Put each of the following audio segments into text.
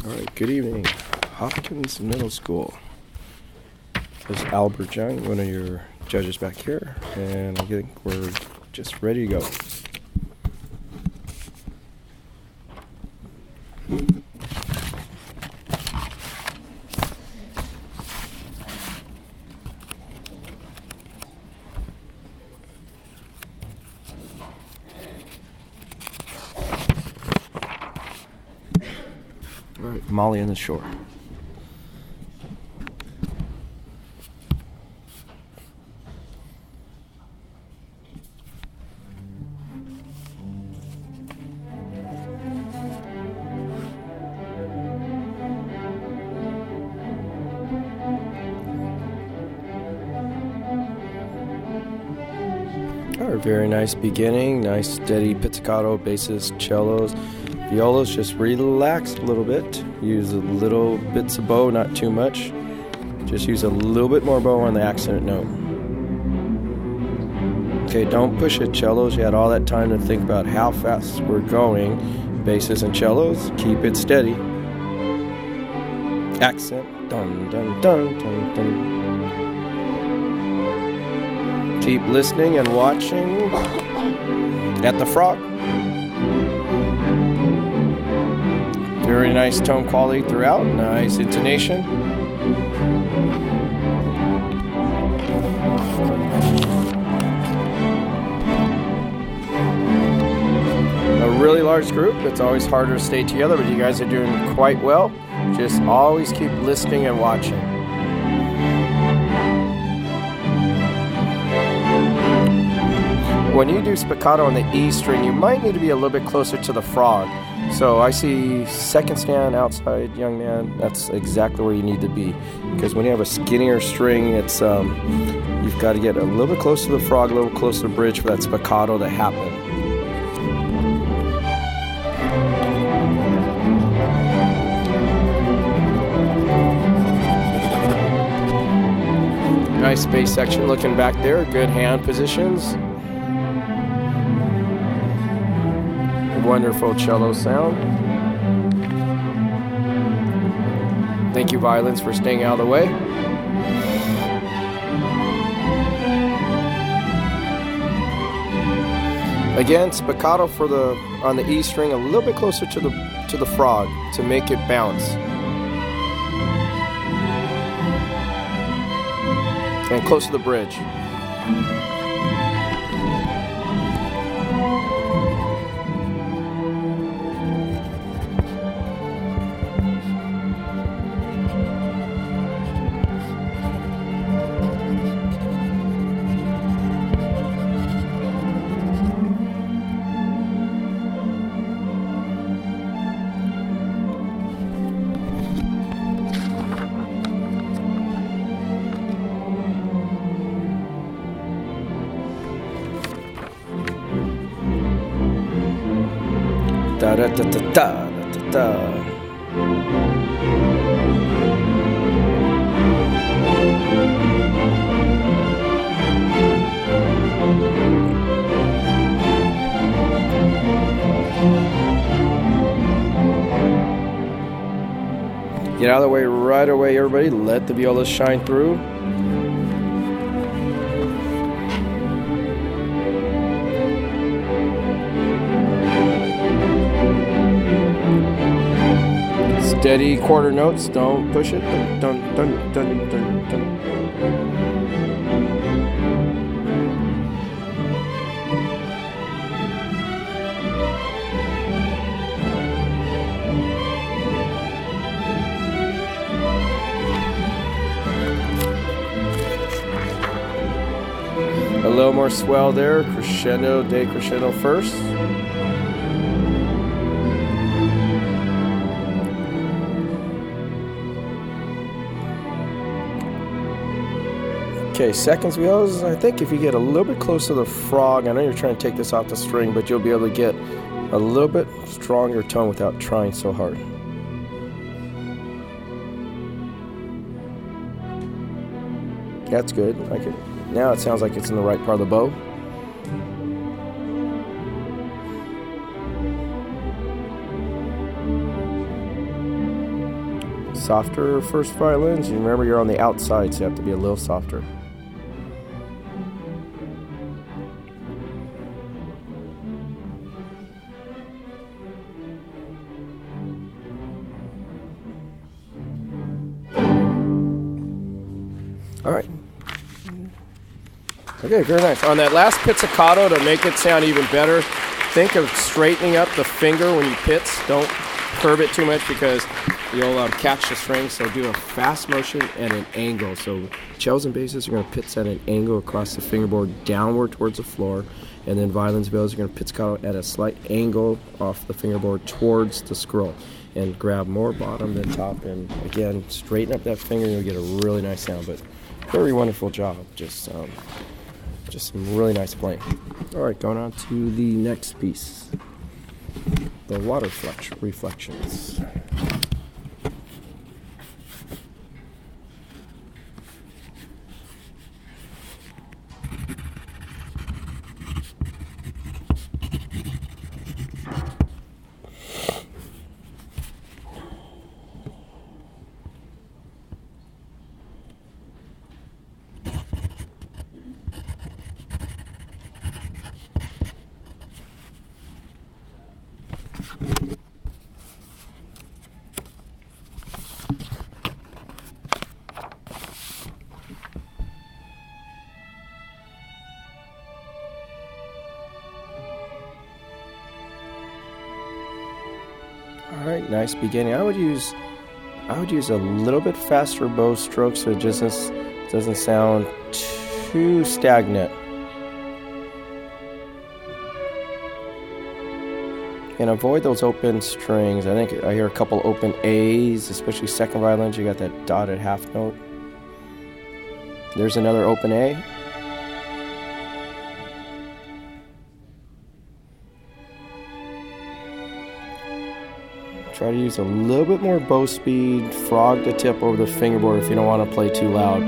All right, good evening, Hopkins Middle School. This is Albert Jung, one of your judges back here, and I think we're just ready to go. All right, Molly on the shore. All right, very nice beginning, nice steady pizzicato, basses, cellos, violas. Just relax a little bit. Use a little bits of bow, not too much. Just use a little bit more bow on the accent note. Okay, don't push it, cellos. You had all that time to think about how fast we're going. Basses and cellos, keep it steady. Accent, dun dun dun dun dun. Keep listening and watching at the frog. Very nice tone quality throughout, nice intonation. A really large group, it's always harder to stay together, but you guys are doing quite well. Just always keep listening and watching. When you do spiccato on the E string, you might need to be a little bit closer to the frog. So I see second stand outside, young man. That's exactly where you need to be. Because when you have a skinnier string, it's you've got to get a little bit closer to the frog, a little closer to the bridge for that spiccato to happen. Nice bass section looking back there. Good hand positions. Wonderful cello sound. Thank you, violins, for staying out of the way. Again, spiccato on the E string a little bit closer to the frog to make it bounce. And close to the bridge. Da da da da da da da. Get out of the way right away, everybody. Let the violas shine through. Steady quarter notes, don't push it. Dun, dun, dun, dun, dun. A little more swell there, crescendo, decrescendo first. Okay, seconds violas. I think if you get a little bit close to the frog, I know you're trying to take this off the string, but you'll be able to get a little bit stronger tone without trying so hard. That's good. Now it sounds like it's in the right part of the bow. softer first violins. You remember you're on the outside, so you have to be a little softer. All right. Okay, very nice. On that last pizzicato, to make it sound even better, think of straightening up the finger when you pizz. Don't curve it too much because you'll catch the string. So do a fast motion at an angle. So cellos and basses are going to pizz at an angle across the fingerboard downward towards the floor. And then violins, violas are going to pizzicato at a slight angle off the fingerboard towards the scroll. And grab more bottom than top. And again, straighten up that finger and you'll get a really nice sound. But very wonderful job. Just some really nice playing. All right, going on to the next piece. The water reflections. All right, nice beginning. I would use a little bit faster bow stroke so it just doesn't sound too stagnant. And avoid those open strings. I think I hear a couple open A's, especially second violins. You got that dotted half note. There's another open A. Try to use a little bit more bow speed, frog the tip over the fingerboard if you don't want to play too loud.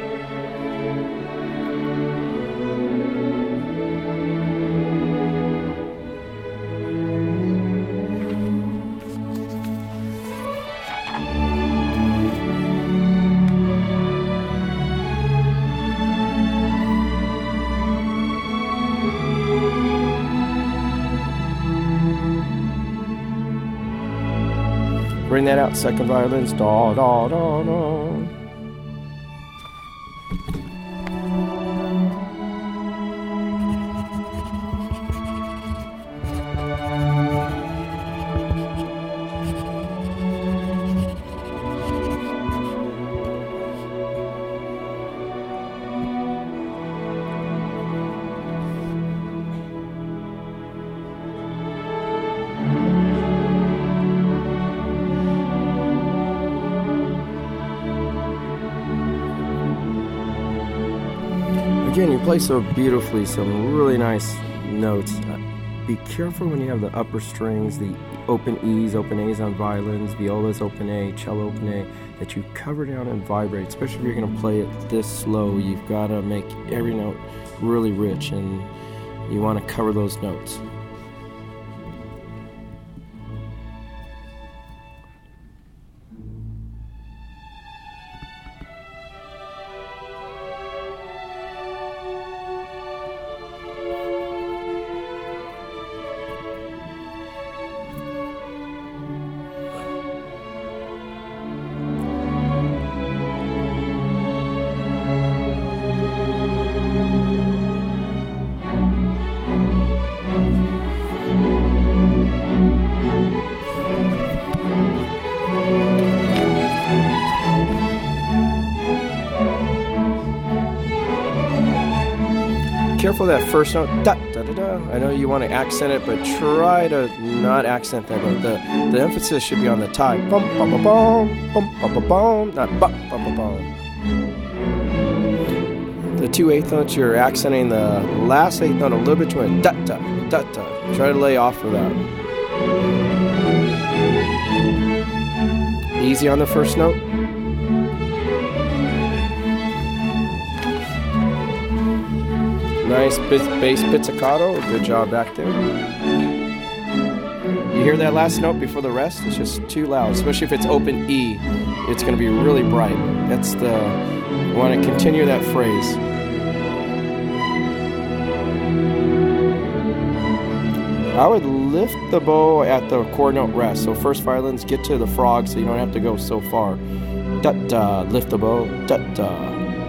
Bring that out, second violins, da da da da. Again, you play so beautifully, some really nice notes. Be careful when you have the upper strings, the open E's, open A's on violins, violas, open A, cello, open A, that you cover down and vibrate, especially if you're going to play it this slow. You've got to make every note really rich, and you want to cover those notes. Careful that first note, da da da da. I know you want to accent it, but try to not accent that note. The emphasis should be on the tie. Bum bum bum bum bum bum bum, not bum bum bum bum. The 2/8 notes, you're accenting the last 8th note a little bit too much. Da da da da. Try to lay off of that. Easy on the first note. Nice bass pizzicato. Good job back there. you hear that last note before the rest? It's just too loud, especially if it's open E. It's going to be really bright. You want to continue that phrase. I would lift the bow at the chord note rest. So first violins, get to the frog so you don't have to go so far. Da-da, lift the bow, da-da.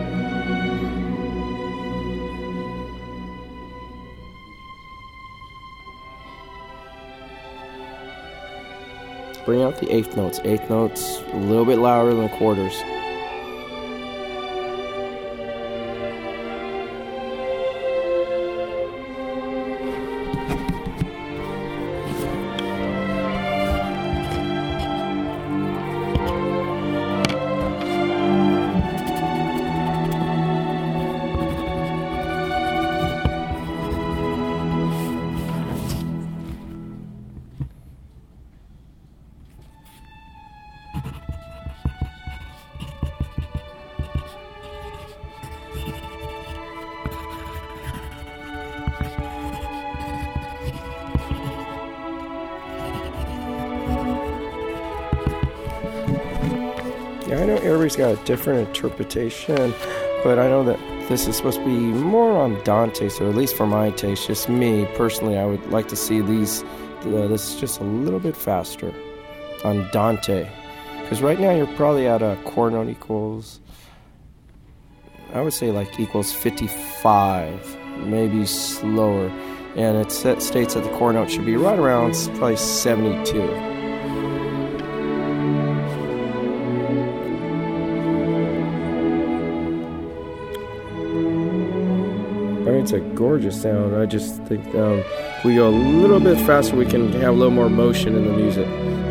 Bring out the eighth notes. Eighth notes a little bit louder than the quarters. Yeah, I know everybody's got a different interpretation, but I know that this is supposed to be more on Dante, so at least for my taste, just me personally, I would like to see this just a little bit faster on Dante, because right now you're probably at a chord note equals, I would say like equals 55, maybe slower, and it states that the chord note should be right around probably 72. I mean, it's a gorgeous sound. I just think if we go a little bit faster, we can have a little more motion in the music.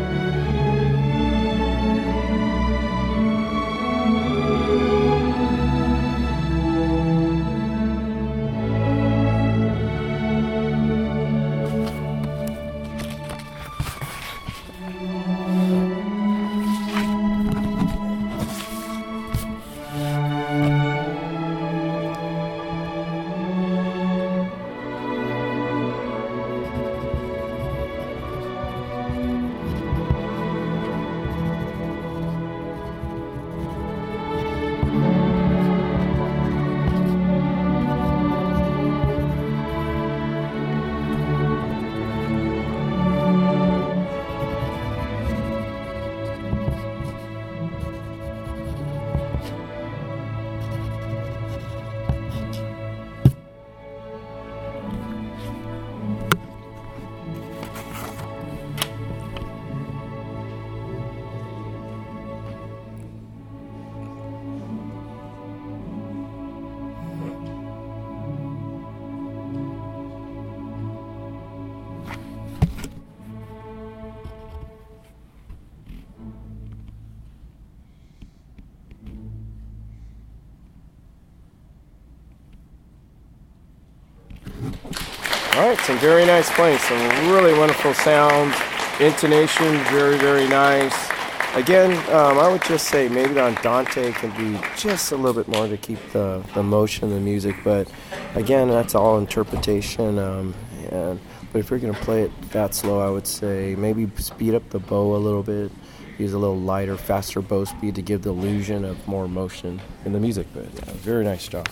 All right, some very nice playing, some really wonderful sounds, intonation, very, very nice. Again, I would just say maybe on Dante can be just a little bit more to keep the motion of the music, but again, that's all interpretation. But if you're going to play it that slow, I would say maybe speed up the bow a little bit, use a little lighter, faster bow speed to give the illusion of more motion in the music. But yeah, very nice job.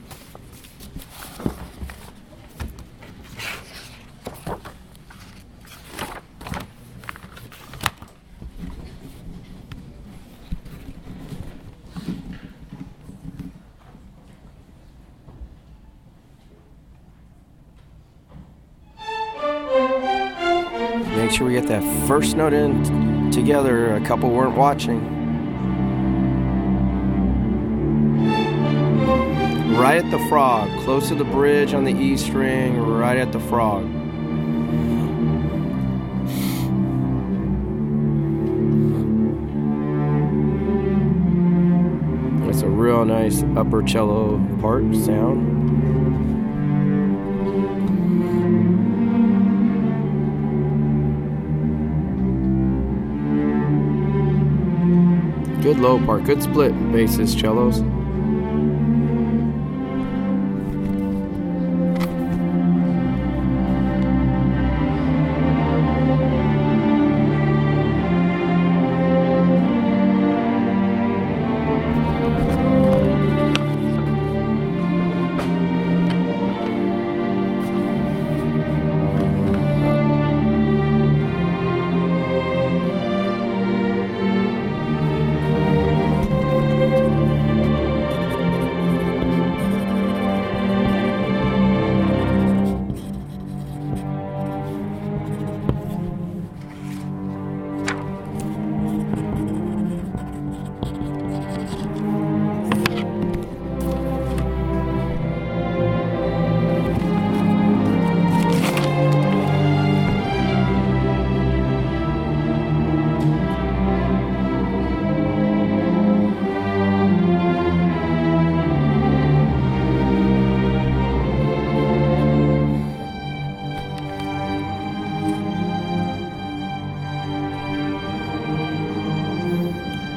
Make sure we get that first note in together. A couple weren't watching. Right at the frog, close to the bridge on the E string, right at the frog. That's a real nice upper cello part sound. Good low part, good split basses, cellos.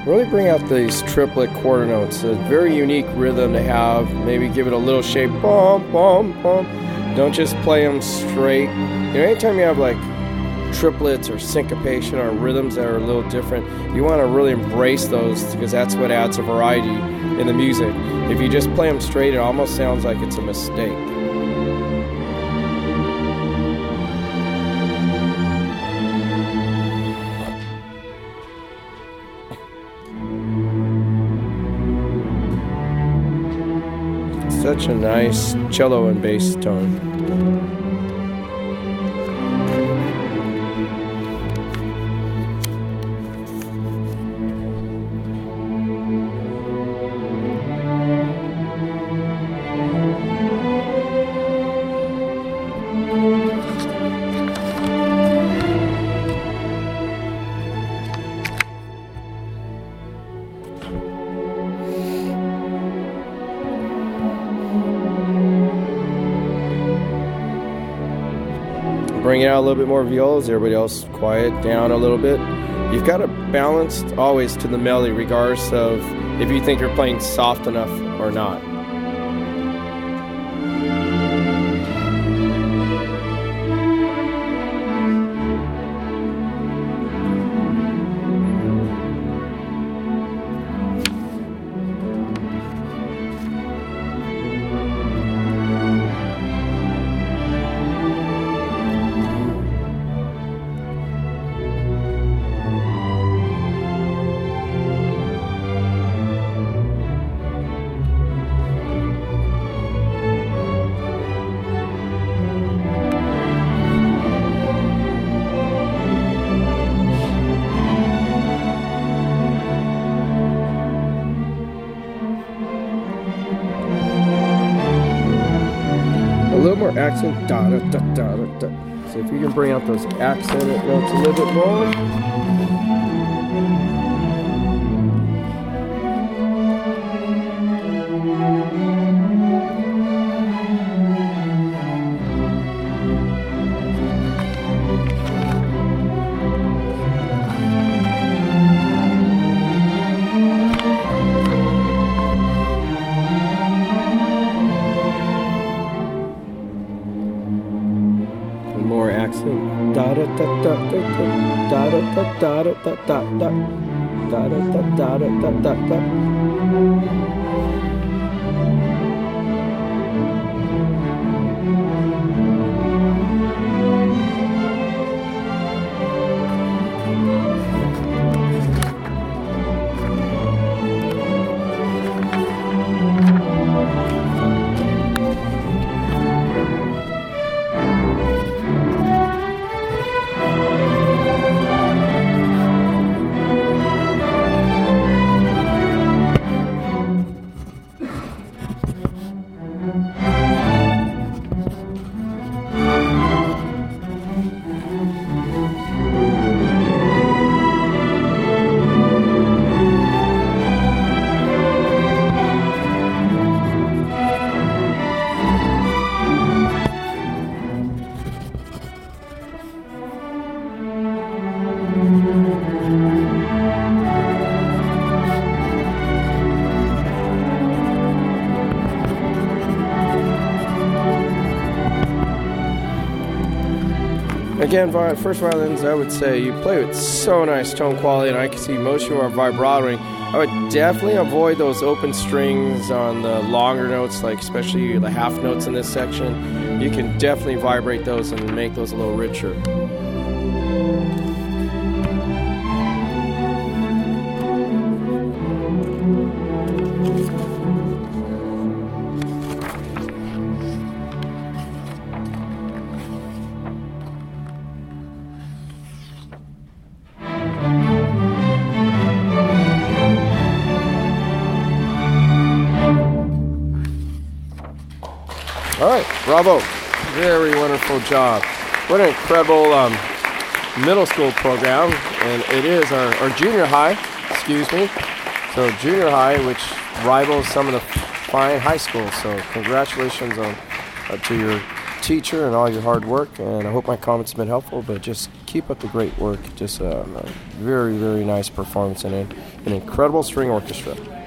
really bring out these triplet quarter notes. A very unique rhythm to have. Maybe give it a little shape. Bum, bum, bum. Don't just play them straight. Anytime you have like triplets or syncopation or rhythms that are a little different, you want to really embrace those because that's what adds a variety in the music. If you just play them straight, it almost sounds like it's a mistake. Such a nice cello and bass tone. Bring it out a little bit more violas, everybody else quiet down a little bit. You've got to balance always to the melody regardless of if you think you're playing soft enough or not. A little more accent, da da da da da da. So if you can bring out those accented notes a little bit more. More accent. Da da da da da da da da da da da da da da da da da da da. Again, first violins, I would say you play with so nice tone quality, and I can see most of you are vibratoing. I would definitely avoid those open strings on the longer notes, like especially the half notes in this section. You can definitely vibrate those and make those a little richer. All right, bravo. Very wonderful job. What an incredible middle school program, and it is our junior high, excuse me. So junior high, which rivals some of the fine high schools. So congratulations to your teacher and all your hard work, and I hope my comments have been helpful, but just keep keep up the great work. Just a very, very nice performance and an incredible string orchestra.